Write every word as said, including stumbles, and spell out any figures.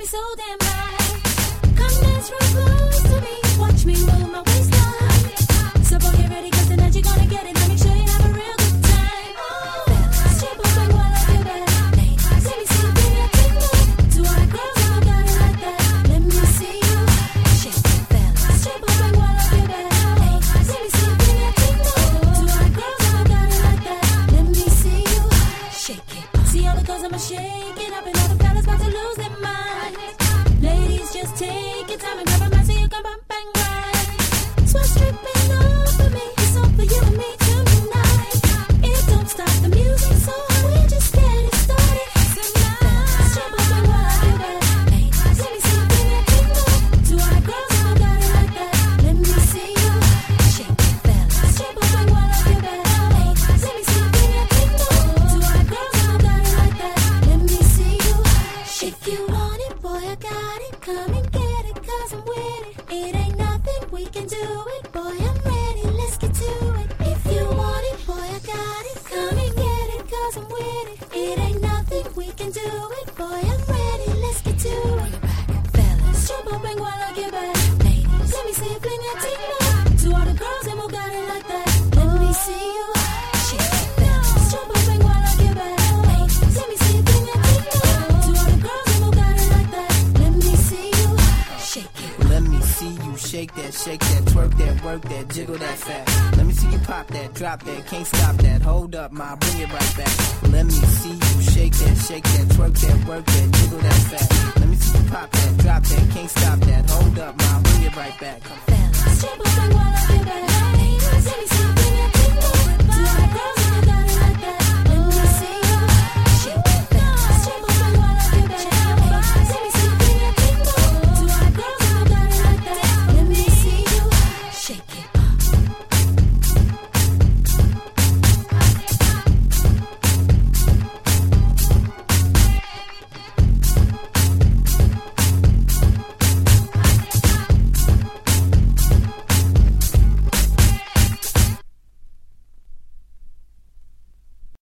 so damn right. Come dance real close to me, watch me move my waistline. So boy, get ready, cause tonight you're gonna get it. Let me show you have a real good time. Oh, fellas, strip up and while I give it. Ladies, let me see you bring that tingle. To all the girls who got it like that, let me see you shake it, fellas. Strip up and while I give it. Ladies, let me see you bring that tingle. To all the girls who got it like that, let me see you shake it. See all the girls, I'ma shake it up, and all the fellas about to lose their minds. Ladies, just take your time and grab a man so you can bump and grind. So stripping off for me, it's all for you and me tonight. It don't stop the music, so we just get it started tonight. Strip up and while I give it. Ladies, let me see you bring that tingle. To all the girls who got it like that, let me see you shake it, fellas. Strip up and while I give it. Ladies, let me see you bring that tingle. To all the girls who got it like that, let me see you shake. If you want it, boy, I got it. Come and get it, cause I'm with it. It ain't nothing, we can do it. Boy, I'm ready, let's get to it. If you want it, boy, I got it. Come and get it, cause I'm with it. It ain't nothing, we can do it. Boy, I'm ready, let's get to it. Fellas, jump up and while I give it. Ladies, let me see you fling that tingle. To all the girls and who got it like that, let me see you shake it. Fellas, jump up and while I give it. Ladies, let me see you fling that tingle. To all the girls and who got it like that, let me see you shake it. Let me see you shake that, shake that, twerk that, work that, jiggle that fat. Let me see you pop that, drop that, can't stop that. Hold up, ma, bring it right back. Let me see you shake that, shake that, twerk that, work that, jiggle that fat. Let me see you pop that, drop that, can't stop that. Hold up, ma, bring it right back. Come on.